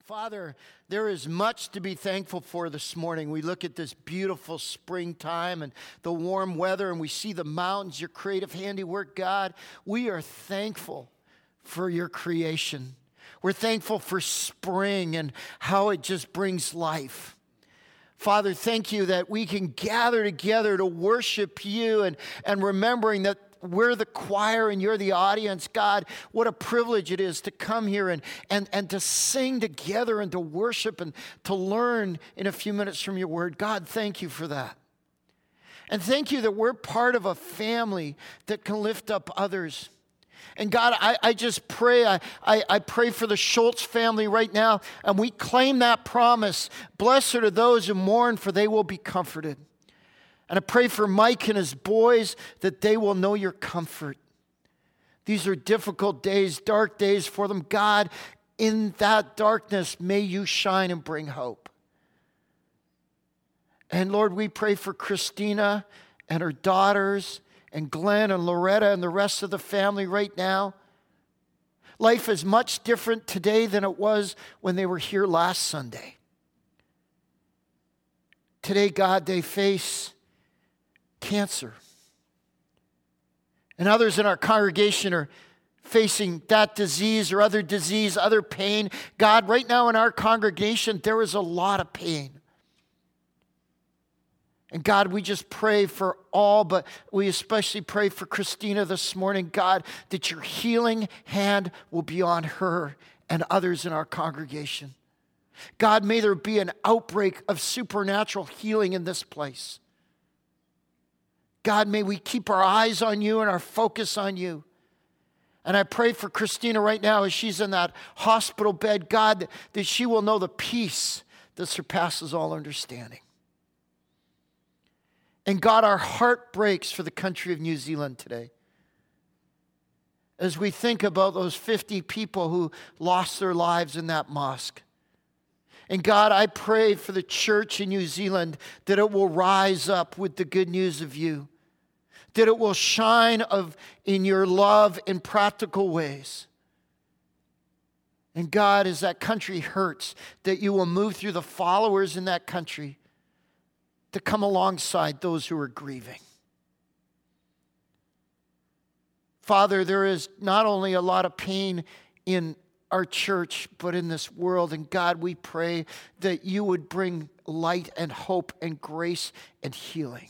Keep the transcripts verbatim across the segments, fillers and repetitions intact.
Father, there is much to be thankful for this morning. We look at this beautiful springtime and the warm weather, and we see the mountains, your creative handiwork, God. We are thankful for your creation. We're thankful for spring and how it just brings life. Father, thank you that we can gather together to worship you and, and remembering that we're the choir and you're the audience. God, what a privilege it is to come here and, and, and to sing together and to worship and to learn in a few minutes from your word. God, thank you for that. And thank you that we're part of a family that can lift up others. And God, I, I just pray, I, I, I pray for the Schultz family right now, and we claim that promise. Blessed are those who mourn, for they will be comforted. And I pray for Mike and his boys that they will know your comfort. These are difficult days, dark days for them. God, in that darkness, may you shine and bring hope. And Lord, we pray for Christina and her daughters and Glenn and Loretta and the rest of the family right now. Life is much different today than it was when they were here last Sunday. Today, God, they face cancer. And others in our congregation are facing that disease or other disease, other pain. God, right now in our congregation, there is a lot of pain. And God, we just pray for all, but we especially pray for Christina this morning, God, that your healing hand will be on her and others in our congregation. God, may there be an outbreak of supernatural healing in this place. God, may we keep our eyes on you and our focus on you. And I pray for Christina right now as she's in that hospital bed, God, that she will know the peace that surpasses all understanding. And God, our heart breaks for the country of New Zealand today. As we think about those fifty people who lost their lives in that mosque. And God, I pray for the church in New Zealand that it will rise up with the good news of you. That it will shine of in your love in practical ways. And God, as that country hurts, that you will move through the followers in that country to come alongside those who are grieving. Father, there is not only a lot of pain in our church, but in this world. And God, we pray that you would bring light and hope and grace and healing.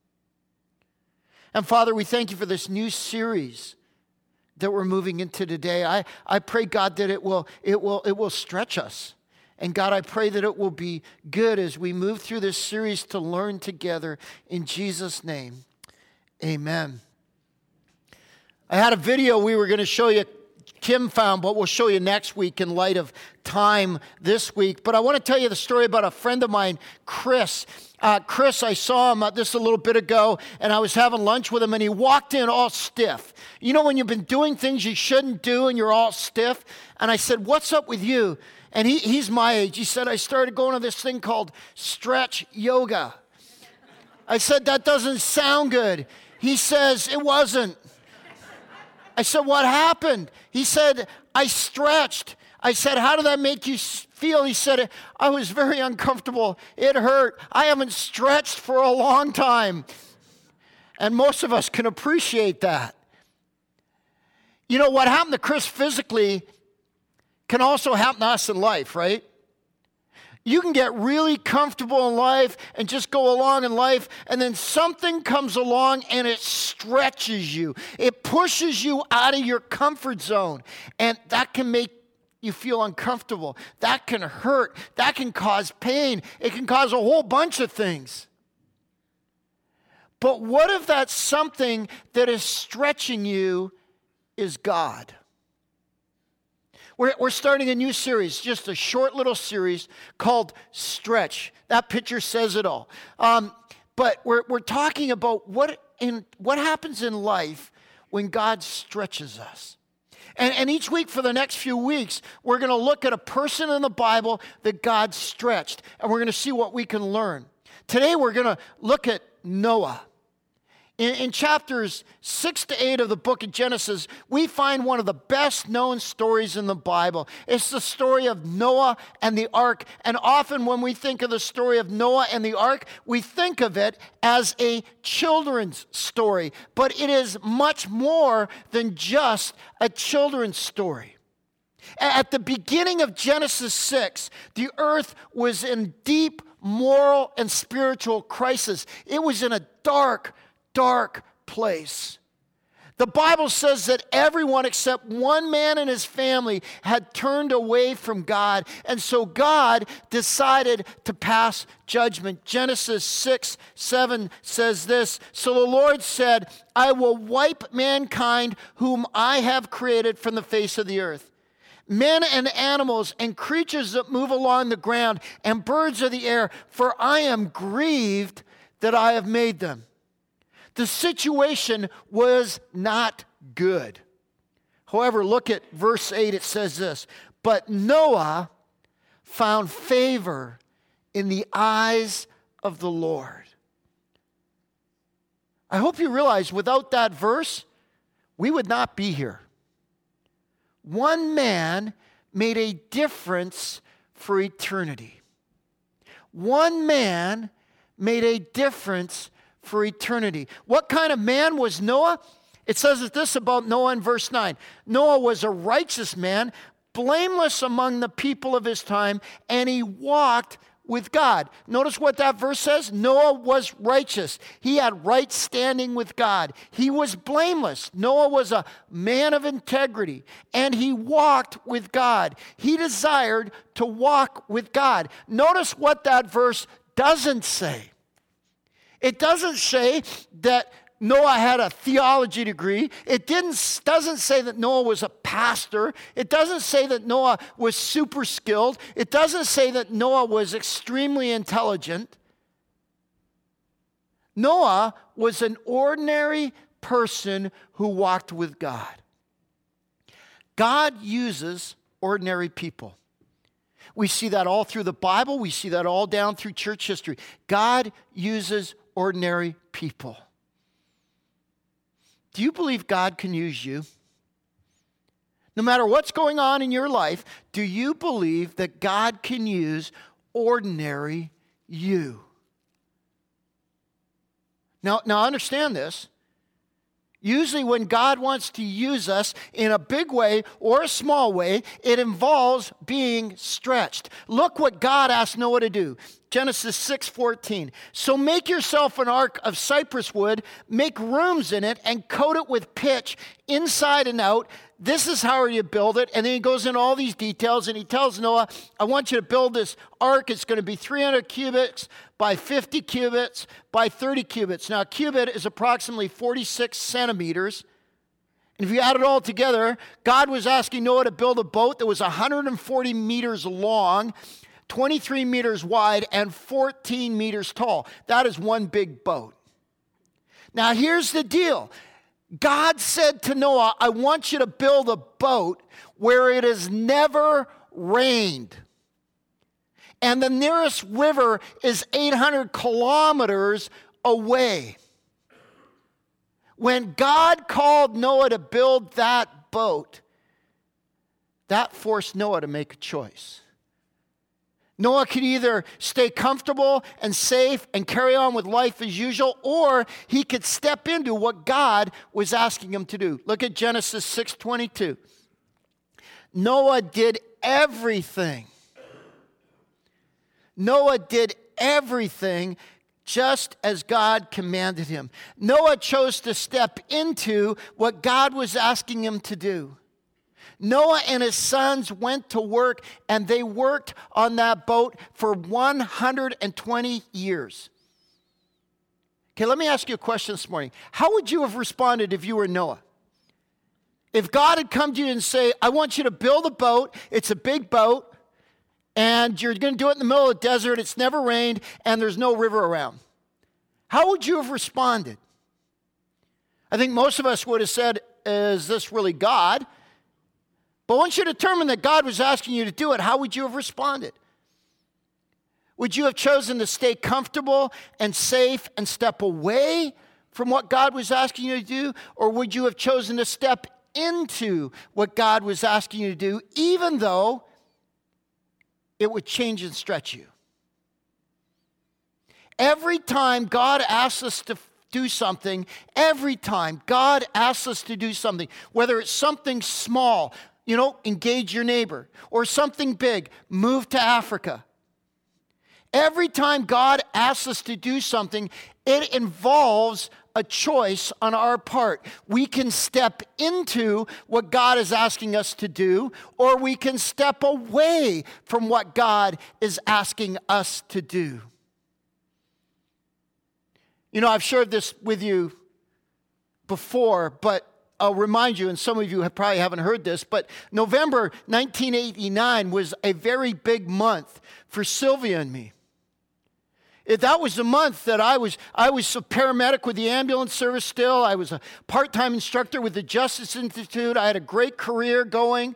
And Father, we thank you for this new series that we're moving into today. I, I pray, God, that it will, it will, it will stretch us. And God, I pray that it will be good as we move through this series to learn together. In Jesus' name, amen. I had a video we were going to show you, Kim found, but we'll show you next week in light of time this week. But I want to tell you the story about a friend of mine, Chris. Uh, Chris, I saw him uh, this a little bit ago, and I was having lunch with him, and he walked in all stiff. You know when you've been doing things you shouldn't do, and you're all stiff? And I said, what's up with you? And he, he's my age. He said, I started going to this thing called stretch yoga. I said, that doesn't sound good. He says, it wasn't. I said, what happened? He said, I stretched. I said, how did that make you feel? He said, I was very uncomfortable. It hurt. I haven't stretched for a long time. And most of us can appreciate that. You know, what happened to Chris physically can also happen to us in life, right? You can get really comfortable in life and just go along in life, and then something comes along and it stretches you. It pushes you out of your comfort zone, and that can make you feel uncomfortable. That can hurt. That can cause pain. It can cause a whole bunch of things. But what if that something that is stretching you is God? We're, we're starting a new series, just a short little series called Stretch. That picture says it all. Um, but we're, we're talking about what, in, what happens in life when God stretches us. And, and each week for the next few weeks, we're going to look at a person in the Bible that God stretched. And we're going to see what we can learn. Today we're going to look at Noah. In, in chapters six to eight of the book of Genesis, we find one of the best known stories in the Bible. It's the story of Noah and the ark. And often when we think of the story of Noah and the ark, we think of it as a children's story. But it is much more than just a children's story. At the beginning of Genesis six, the earth was in deep moral and spiritual crisis. It was in a dark, dark place. The Bible says that everyone except one man and his family had turned away from God. And so God decided to pass judgment. Genesis six, seven says this, "So the Lord said, I will wipe mankind whom I have created from the face of the earth. Men and animals and creatures that move along the ground and birds of the air, for I am grieved that I have made them." The situation was not good. However, look at verse eight. It says this, "But Noah found favor in the eyes of the Lord." I hope you realize without that verse, we would not be here. One man made a difference for eternity. One man made a difference for eternity. What kind of man was Noah? It says this about Noah in verse nine. Noah was a righteous man, blameless among the people of his time, and he walked with God. Notice what that verse says. Noah was righteous. He had right standing with God. He was blameless. Noah was a man of integrity, and he walked with God. He desired to walk with God. Notice what that verse doesn't say. It doesn't say that Noah had a theology degree. It didn't, doesn't say that Noah was a pastor. It doesn't say that Noah was super skilled. It doesn't say that Noah was extremely intelligent. Noah was an ordinary person who walked with God. God uses ordinary people. We see that all through the Bible. We see that all down through church history. God uses ordinary people. Do you believe God can use you? No matter what's going on in your life, do you believe that God can use ordinary you? Now, now understand this. Usually when God wants to use us in a big way or a small way, it involves being stretched. Look what God asked Noah to do. Genesis six fourteen. "So make yourself an ark of cypress wood, make rooms in it, and coat it with pitch inside and out. This is how you build it." And then he goes into all these details, and he tells Noah, "I want you to build this ark. It's going to be three hundred cubits by fifty cubits by thirty cubits." Now, a cubit is approximately forty-six centimeters. And if you add it all together, God was asking Noah to build a boat that was one hundred forty meters long, twenty-three meters wide, and fourteen meters tall. That is one big boat. Now, here's the deal. God said to Noah, "I want you to build a boat where it has never rained. And the nearest river is eight hundred kilometers away." When God called Noah to build that boat, that forced Noah to make a choice. Noah could either stay comfortable and safe and carry on with life as usual, or he could step into what God was asking him to do. Look at Genesis six twenty-two. Noah did everything. Noah did everything just as God commanded him. Noah chose to step into what God was asking him to do. Noah and his sons went to work, and they worked on that boat for one hundred twenty years. Okay, let me ask you a question this morning. How would you have responded if you were Noah? If God had come to you and say, "I want you to build a boat, it's a big boat, and you're going to do it in the middle of the desert, it's never rained, and there's no river around." How would you have responded? I think most of us would have said, "Is this really God?" But once you determined that God was asking you to do it, how would you have responded? Would you have chosen to stay comfortable and safe and step away? from what God was asking you to do? Or would you have chosen to step into what God was asking you to do, even though it would change and stretch you? Every time God asks us to do something, every time God asks us to do something, whether it's something small, you know, engage your neighbor, or something big, move to Africa. Every time God asks us to do something, it involves a choice on our part. We can step into what God is asking us to do, or we can step away from what God is asking us to do. You know, I've shared this with you before, but I'll remind you, and some of you have probably haven't heard this, but November nineteen eighty-nine was a very big month for Sylvia and me. It, that was the month that I was, I was a paramedic with the ambulance service still. I was a part-time instructor with the Justice Institute. I had a great career going.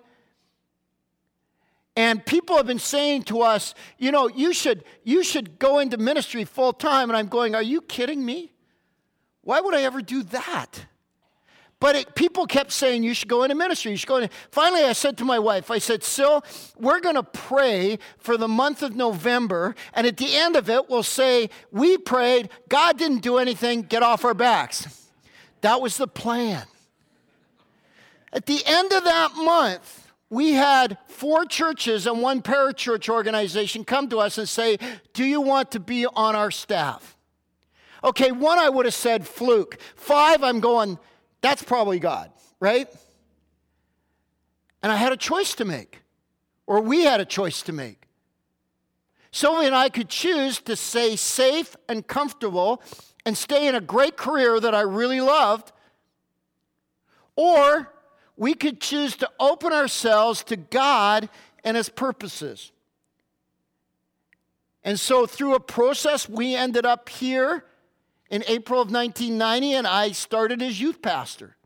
And people have been saying to us, you know, you should, you should go into ministry full time. And I'm going, are you kidding me? Why would I ever do that? But it, people kept saying, you should go into ministry. You should go into. Finally, I said to my wife, I said, Sil, we're going to pray for the month of November. And at the end of it, we'll say, we prayed, God didn't do anything, get off our backs. That was the plan. At the end of that month, we had four churches and one parachurch organization come to us and say, do you want to be on our staff? Okay, one I would have said fluke. Five, I'm going, that's probably God, right? And I had a choice to make, or we had a choice to make. Sylvia and I could choose to stay safe and comfortable and stay in a great career that I really loved, or we could choose to open ourselves to God and His purposes. And so through a process, we ended up here in April of nineteen ninety, and I started as youth pastor.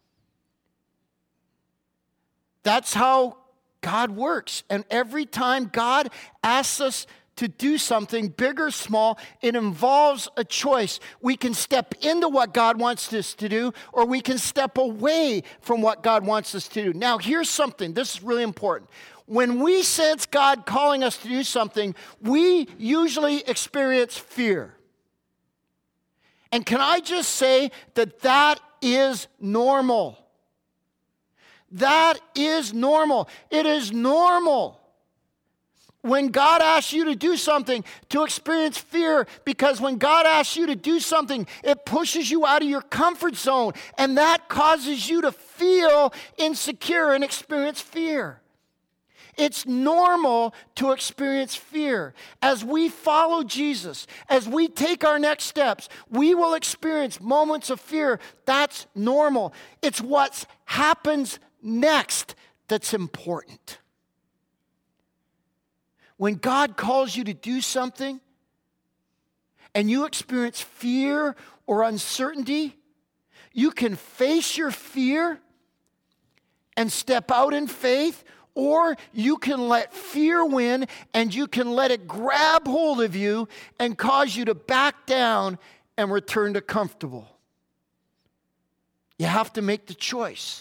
That's how God works. And every time God asks us to do something, big or small, it involves a choice. We can step into what God wants us to do, or we can step away from what God wants us to do. Now, here's something. This is really important. When we sense God calling us to do something, we usually experience fear. And can I just say that that is normal? That is normal. It is normal when God asks you to do something to experience fear, because when God asks you to do something, it pushes you out of your comfort zone, and that causes you to feel insecure and experience fear. It's normal to experience fear. As we follow Jesus, as we take our next steps, we will experience moments of fear. That's normal. It's what happens next that's important. When God calls you to do something and you experience fear or uncertainty, you can face your fear and step out in faith, or you can let fear win and you can let it grab hold of you and cause you to back down and return to comfortable. You have to make the choice.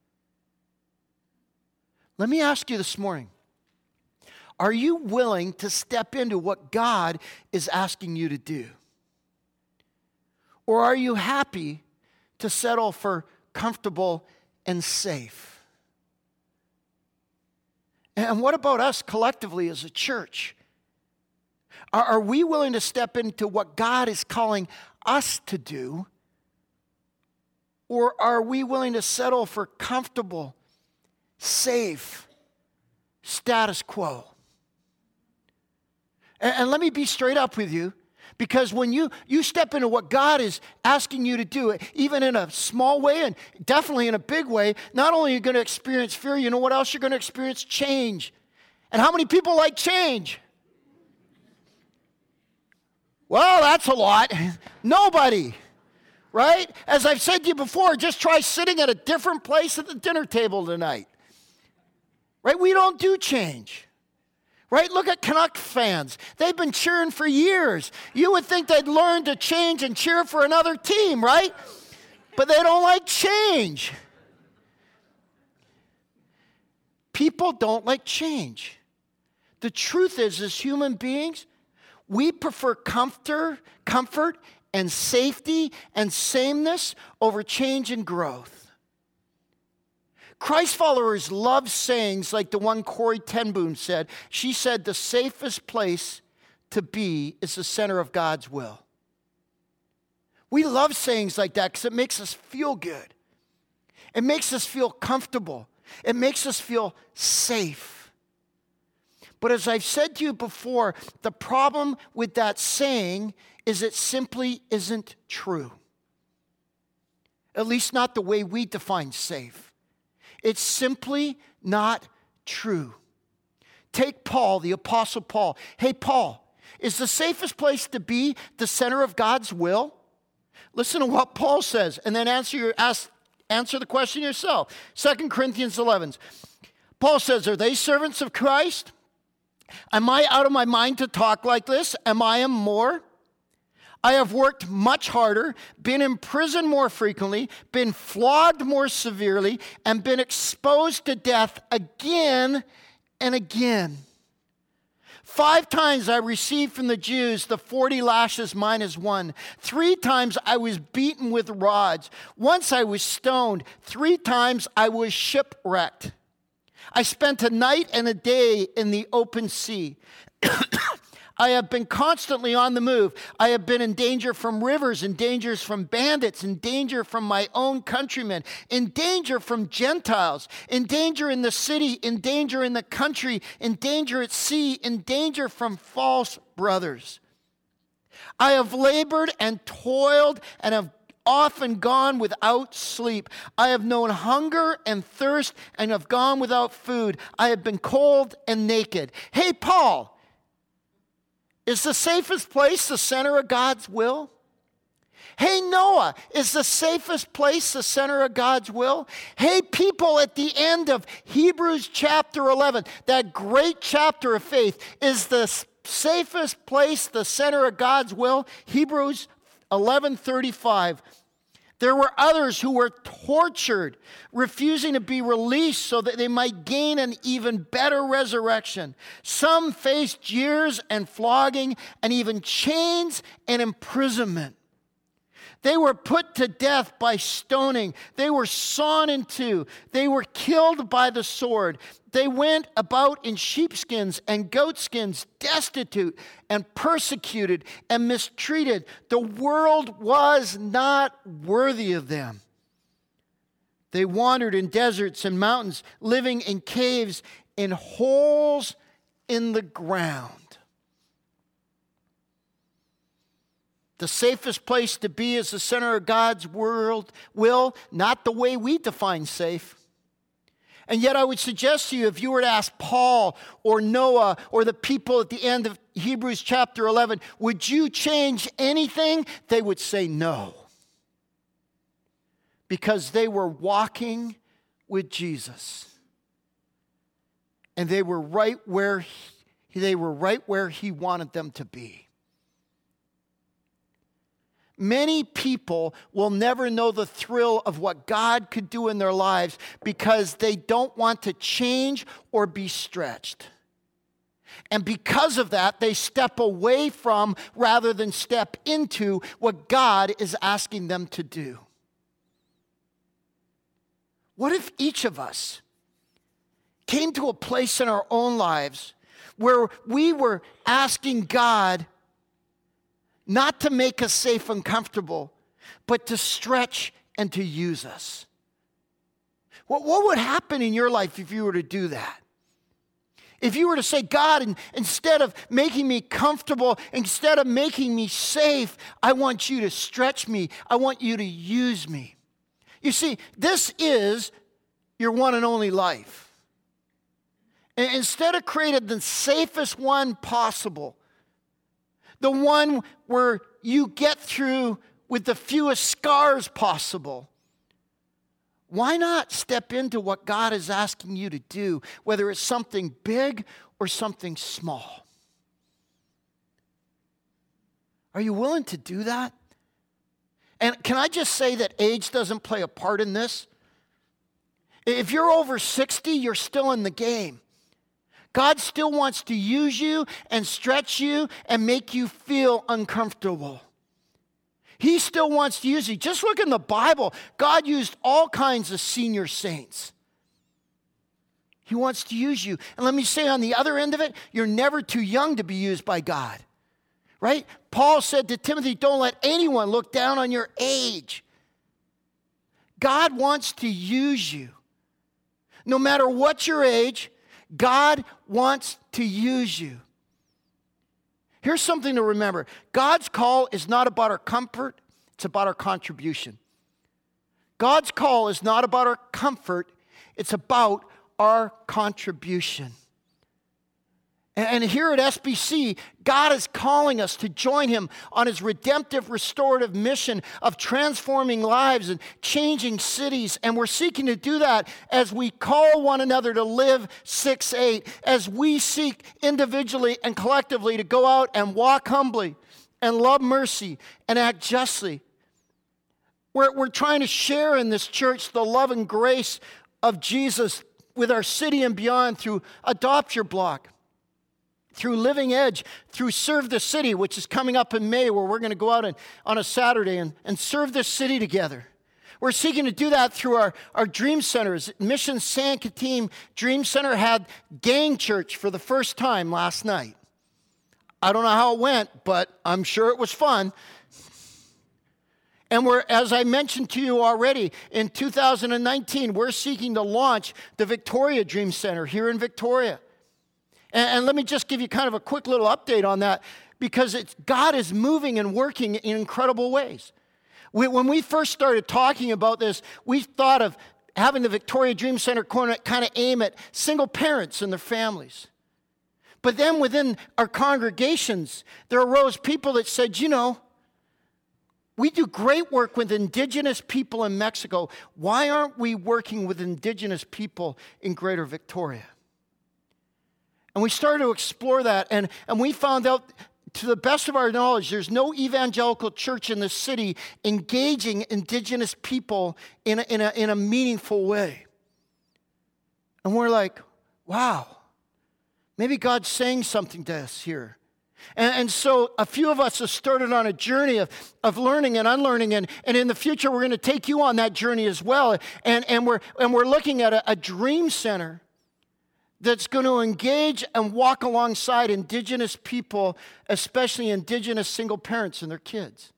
Let me ask you this morning, are you willing to step into what God is asking you to do? Or are you happy to settle for comfortable and safe? And what about us collectively as a church? Are, are we willing to step into what God is calling us to do? Or are we willing to settle for comfortable, safe, status quo? And, and let me be straight up with you, because when you, you step into what God is asking you to do, even in a small way and definitely in a big way, not only are you going to experience fear, you know what else you're going to experience? Change. And how many people like change? Well, that's a lot. Nobody, right? As I've said to you before, just try sitting at a different place at the dinner table tonight. Right? We don't do change. Right? Look at Canucks fans. They've been cheering for years. You would think they'd learn to change and cheer for another team, right? But they don't like change. People don't like change. The truth is, as human beings, we prefer comfort, comfort and safety and sameness over change and growth. Christ followers love sayings like the one Corrie ten Boom said. She said, the safest place to be is the center of God's will. We love sayings like that because it makes us feel good. It makes us feel comfortable. It makes us feel safe. But as I've said to you before, the problem with that saying is it simply isn't true. At least not the way we define safe. It's simply not true. Take Paul, the Apostle Paul. Hey, Paul, is the safest place to be the center of God's will? Listen to what Paul says, and then answer your ask, answer the question yourself. Second Corinthians eleven. Paul says, are they servants of Christ? Am I out of my mind to talk like this? Am I a more? I have worked much harder, been in prison more frequently, been flogged more severely, and been exposed to death again and again. Five times I received from the Jews the forty lashes minus one. Three times I was beaten with rods. Once I was stoned. Three times I was shipwrecked. I spent a night and a day in the open sea. I have been constantly on the move. I have been in danger from rivers, in dangers from bandits, in danger from my own countrymen, in danger from Gentiles, in danger in the city, in danger in the country, in danger at sea, in danger from false brothers. I have labored and toiled and have often gone without sleep. I have known hunger and thirst and have gone without food. I have been cold and naked. Hey, Paul, is the safest place the center of God's will? Hey, Noah, is the safest place the center of God's will? Hey, people at the end of Hebrews chapter eleven, that great chapter of faith, is the safest place the center of God's will? Hebrews eleven thirty-five. There were others who were tortured, refusing to be released so that they might gain an even better resurrection. Some faced jeers and flogging and even chains and imprisonment. They were put to death by stoning. They were sawn in two. They were killed by the sword. They went about in sheepskins and goatskins, destitute and persecuted and mistreated. The world was not worthy of them. They wandered in deserts and mountains, living in caves, in holes in the ground. The safest place to be is the center of God's world will, not the way we define safe. And yet I would suggest to you, if you were to ask Paul or Noah or the people at the end of Hebrews chapter eleven, would you change anything? They would say no. Because they were walking with Jesus. And they were right where he, they were right where he wanted them to be. Many people will never know the thrill of what God could do in their lives because they don't want to change or be stretched. And because of that, they step away from rather than step into what God is asking them to do. What if each of us came to a place in our own lives where we were asking God not to make us safe and comfortable, but to stretch and to use us? What, what would happen in your life if you were to do that? If you were to say, God, in, instead of making me comfortable, instead of making me safe, I want you to stretch me. I want you to use me. You see, this is your one and only life. And instead of creating the safest one possible, the one where you get through with the fewest scars possible, Why not step into what God is asking you to do, whether it's something big or something small? Are you willing to do that? And can I just say that age doesn't play a part in this? If you're over sixty, you're still in the game. God still wants to use you and stretch you and make you feel uncomfortable. He still wants to use you. Just look in the Bible. God used all kinds of senior saints. He wants to use you. And let me say on the other end of it, you're never too young to be used by God. Right? Paul said to Timothy, don't let anyone look down on your age. God wants to use you. No matter what your age, God wants to use you. Here's something to remember. God's call is not about our comfort, it's about our contribution. God's call is not about our comfort, it's about our contribution. And here at S B C, God is calling us to join Him on His redemptive, restorative mission of transforming lives and changing cities. And we're seeking to do that as we call one another to live six eight, as we seek individually and collectively to go out and walk humbly and love mercy and act justly. We're, we're trying to share in this church the love and grace of Jesus with our city and beyond through Adopt Your Block, through Living Edge, through Serve the City, which is coming up in May, where we're going to go out and, on a Saturday and, and serve this city together. We're seeking to do that through our, our Dream Centers. Mission San Catim Dream Center had gang church for the first time last night. I don't know how it went, but I'm sure it was fun. And we're, as I mentioned to you already, in two thousand nineteen, we're seeking to launch the Victoria Dream Center here in Victoria. And let me just give you kind of a quick little update on that, because it's, God is moving and working in incredible ways. We, when we first started talking about this, we thought of having the Victoria Dream Center kind of aim at single parents and their families. But then within our congregations, there arose people that said, you know, we do great work with indigenous people in Mexico. Why aren't we working with indigenous people in Greater Victoria? And we started to explore that, and, and we found out, to the best of our knowledge, there's no evangelical church in the city engaging indigenous people in a, in a, in a meaningful way. And we're like, wow, maybe God's saying something to us here. And, and so a few of us have started on a journey of, of learning and unlearning, and, and in the future we're going to take you on that journey as well. And, and, we're, and we're looking at a, a dream center that's going to engage and walk alongside indigenous people, especially indigenous single parents and their kids.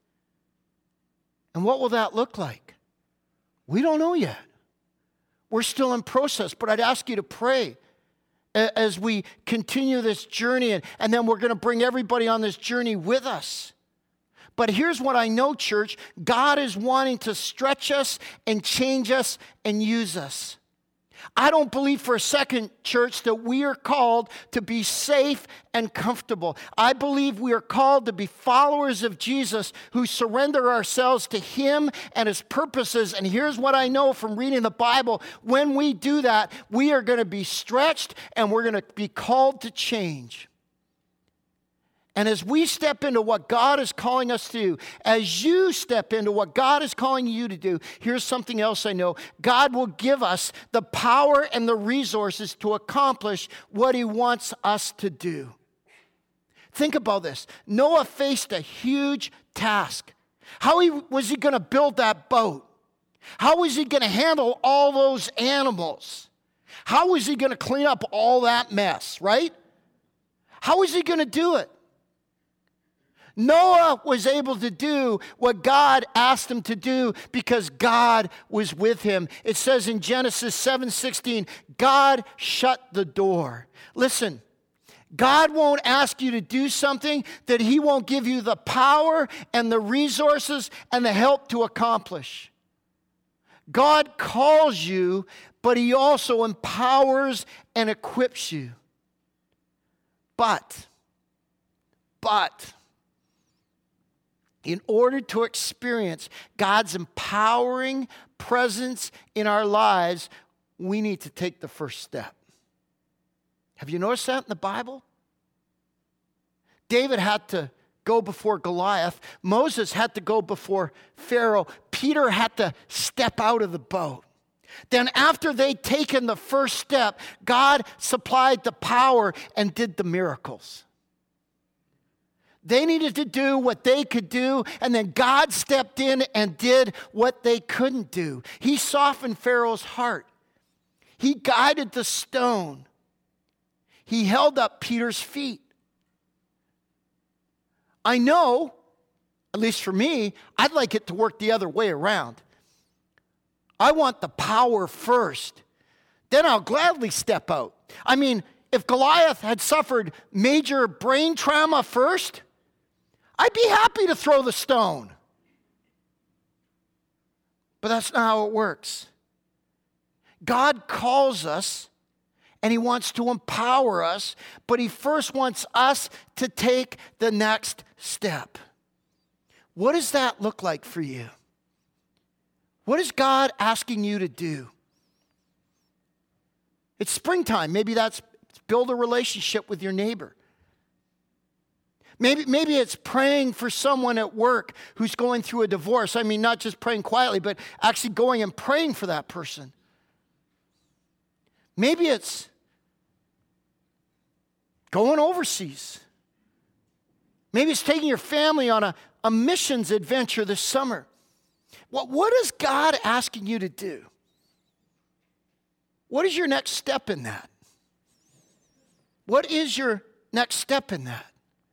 And what will that look like? We don't know yet. We're still in process, but I'd ask you to pray as we continue this journey, and, and then we're going to bring everybody on this journey with us. But here's what I know, church. God is wanting to stretch us and change us and use us. I don't believe for a second, church, that we are called to be safe and comfortable. I believe we are called to be followers of Jesus who surrender ourselves to Him and His purposes. And here's what I know from reading the Bible. When we do that, we are going to be stretched and we're going to be called to change. And as we step into what God is calling us to do, as you step into what God is calling you to do, here's something else I know. God will give us the power and the resources to accomplish what He wants us to do. Think about this. Noah faced a huge task. How he, was he going to build that boat? How was he going to handle all those animals? How was he going to clean up all that mess, right? How was he going to do it? Noah was able to do what God asked him to do because God was with him. It says in Genesis seven sixteen, God shut the door. Listen, God won't ask you to do something that He won't give you the power and the resources and the help to accomplish. God calls you, but He also empowers and equips you. But, but, in order to experience God's empowering presence in our lives, we need to take the first step. Have you noticed that in the Bible? David had to go before Goliath. Moses had to go before Pharaoh. Peter had to step out of the boat. Then after they'd taken the first step, God supplied the power and did the miracles. They needed to do what they could do, and then God stepped in and did what they couldn't do. He softened Pharaoh's heart. He guided the stone. He held up Peter's feet. I know, at least for me, I'd like it to work the other way around. I want the power first. Then I'll gladly step out. I mean, if Goliath had suffered major brain trauma first, I'd be happy to throw the stone. But that's not how it works. God calls us and he wants to empower us, but he first wants us to take the next step. What does that look like for you? What is God asking you to do? It's springtime. Maybe that's build a relationship with your neighbor. Maybe, maybe it's praying for someone at work who's going through a divorce. I mean, not just praying quietly, but actually going and praying for that person. Maybe it's going overseas. Maybe it's taking your family on a, a missions adventure this summer. What, what is God asking you to do? What is your next step in that? What is your next step in that?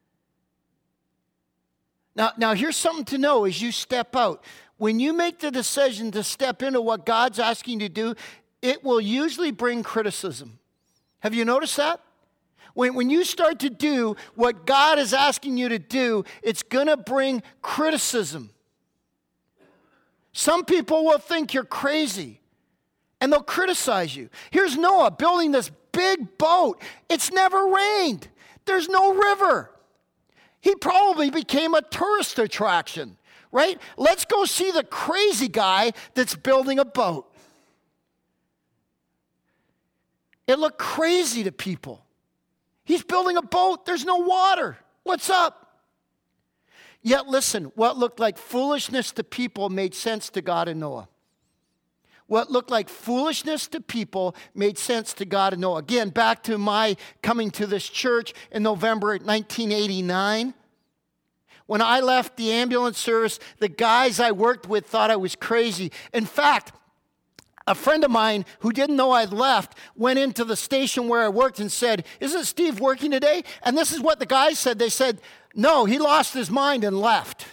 Now, now here's something to know as you step out. When you make the decision to step into what God's asking you to do, it will usually bring criticism. Have you noticed that? When, when you start to do what God is asking you to do, it's going to bring criticism. Some people will think you're crazy, and they'll criticize you. Here's Noah building this big boat. It's never rained. There's no river. He probably became a tourist attraction, right? Let's go see the crazy guy that's building a boat. It looked crazy to people. He's building a boat. There's no water. What's up? Yet listen, what looked like foolishness to people made sense to God and Noah. What looked like foolishness to people made sense to God and Noah. Again, back to my coming to this church in November nineteen eighty-nine. When I left the ambulance service, the guys I worked with thought I was crazy. In fact, a friend of mine who didn't know I'd left went into the station where I worked and said, "Isn't Steve working today?" And this is what the guys said. They said, "No, he lost his mind and left."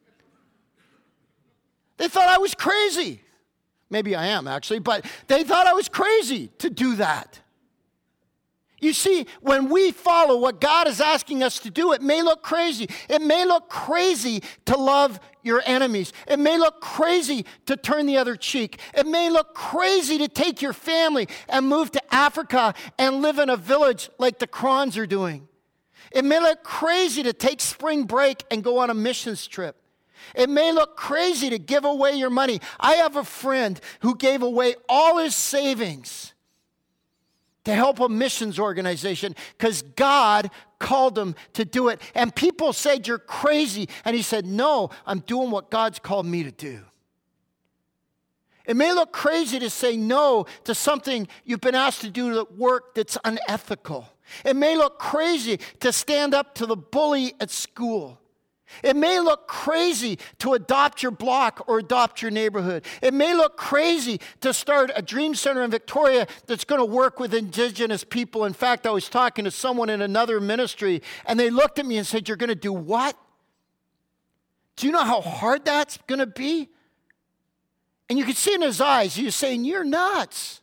They thought I was crazy. Maybe I am, actually, but they thought I was crazy to do that. You see, when we follow what God is asking us to do, it may look crazy. It may look crazy to love your enemies. It may look crazy to turn the other cheek. It may look crazy to take your family and move to Africa and live in a village like the Crons are doing. It may look crazy to take spring break and go on a missions trip. It may look crazy to give away your money. I have a friend who gave away all his savings to help a missions organization because God called him to do it. And people said, "You're crazy." And he said, "No, I'm doing what God's called me to do." It may look crazy to say no to something you've been asked to do at work that's unethical. It may look crazy to stand up to the bully at school. It may look crazy to adopt your block or adopt your neighborhood. It may look crazy to start a dream center in Victoria that's going to work with Indigenous people. In fact, I was talking to someone in another ministry, and they looked at me and said, "You're going to do what? Do you know how hard that's going to be?" And you could see in his eyes, he was saying, "You're nuts."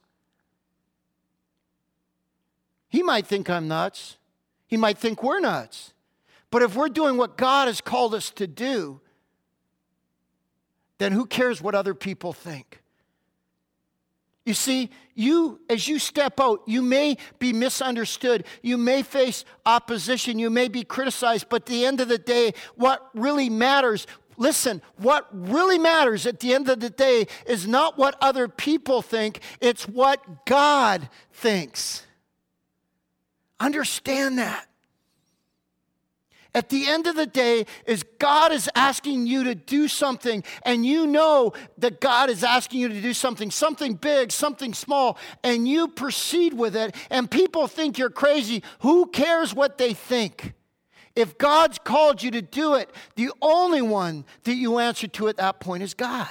He might think I'm nuts. He might think we're nuts. But if we're doing what God has called us to do, then who cares what other people think? You see, you, as you step out, you may be misunderstood. You may face opposition. You may be criticized. But at the end of the day, what really matters, listen, what really matters at the end of the day is not what other people think. It's what God thinks. Understand that. At the end of the day, is God is asking you to do something, and you know that God is asking you to do something, something big, something small, and you proceed with it, and people think you're crazy. Who cares what they think? If God's called you to do it, the only one that you answer to at that point is God.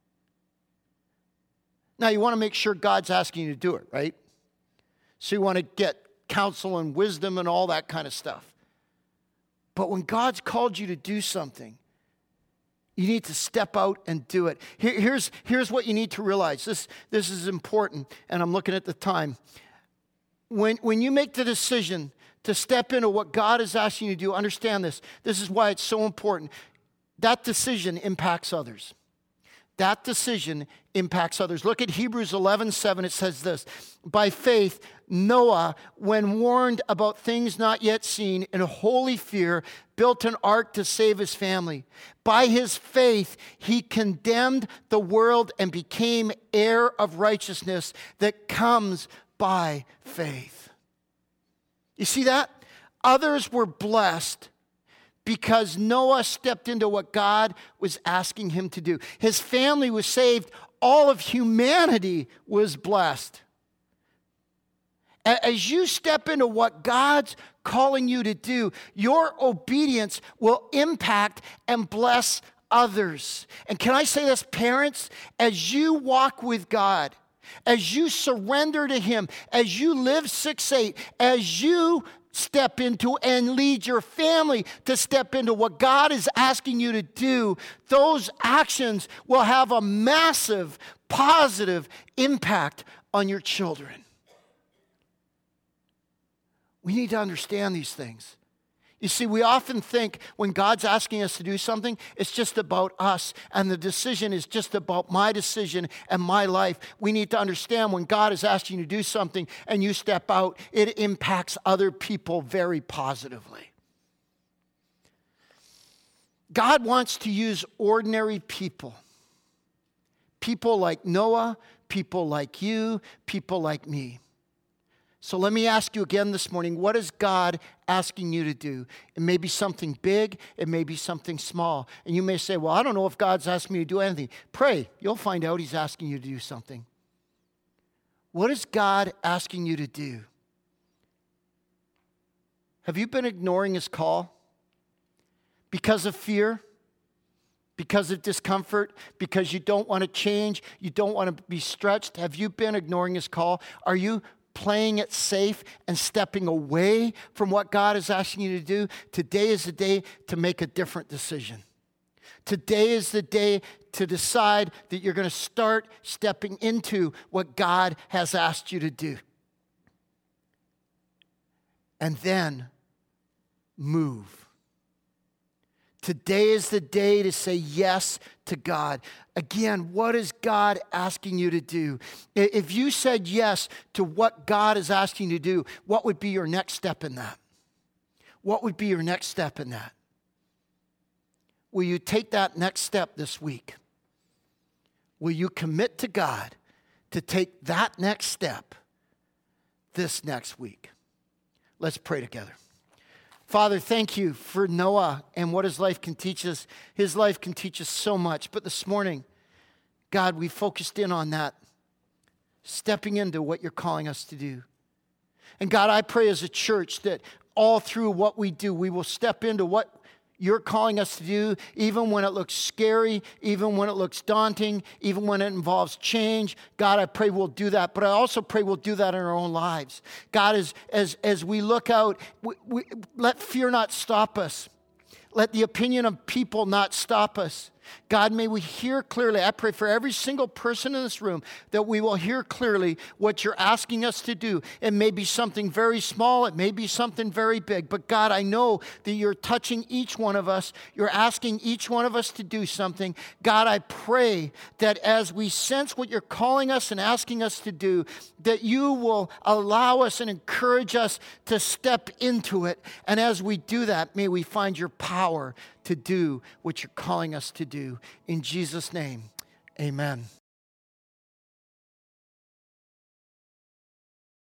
Now, you want to make sure God's asking you to do it, right? So you want to get counsel and wisdom and all that kind of stuff. But when God's called you to do something, you need to step out and do it. Here, here's, here's what you need to realize. This, this is important, and I'm looking at the time. When, when you make the decision to step into what God is asking you to do, understand this. This is why it's so important. That decision impacts others. That decision impacts others. Look at Hebrews eleven seven. It says this: by faith, Noah, when warned about things not yet seen, in holy fear, built an ark to save his family. By his faith, he condemned the world and became heir of righteousness that comes by faith. You see that? Others were blessed because Noah stepped into what God was asking him to do. His family was saved. All of humanity was blessed. As you step into what God's calling you to do, your obedience will impact and bless others. And can I say this, parents? As you walk with God, as you surrender to Him, as you live six eight, as you step into and lead your family to step into what God is asking you to do, those actions will have a massive positive impact on your children. We need to understand these things. You see, we often think when God's asking us to do something, it's just about us, and the decision is just about my decision and my life. We need to understand when God is asking you to do something and you step out, it impacts other people very positively. God wants to use ordinary people. People like Noah, people like you, people like me. So let me ask you again this morning, what is God asking you to do? It may be something big, it may be something small. And you may say, well, I don't know if God's asking me to do anything. Pray, you'll find out He's asking you to do something. What is God asking you to do? Have you been ignoring His call? Because of fear? Because of discomfort? Because you don't want to change? You don't want to be stretched? Have you been ignoring His call? Are you playing it safe and stepping away from what God is asking you to do? Today is the day to make a different decision. Today is the day to decide that you're going to start stepping into what God has asked you to do. And then move. Today is the day to say yes to God. Again, what is God asking you to do? If you said yes to what God is asking you to do, what would be your next step in that? What would be your next step in that? Will you take that next step this week? Will you commit to God to take that next step this next week? Let's pray together. Father, thank you for Noah and what his life can teach us. His life can teach us so much. But this morning, God, we focused in on that, stepping into what you're calling us to do. And God, I pray as a church that all through what we do, we will step into what you're calling us to do, even when it looks scary, even when it looks daunting, even when it involves change. God, I pray we'll do that, but I also pray we'll do that in our own lives. God, as, as, as we look out, we, we, let fear not stop us. Let the opinion of people not stop us. God, may we hear clearly. I pray for every single person in this room that we will hear clearly what you're asking us to do. It may be something very small. It may be something very big. But God, I know that you're touching each one of us. You're asking each one of us to do something. God, I pray that as we sense what you're calling us and asking us to do, that you will allow us and encourage us to step into it. And as we do that, may we find your power to do what you're calling us to do. In Jesus' name, amen.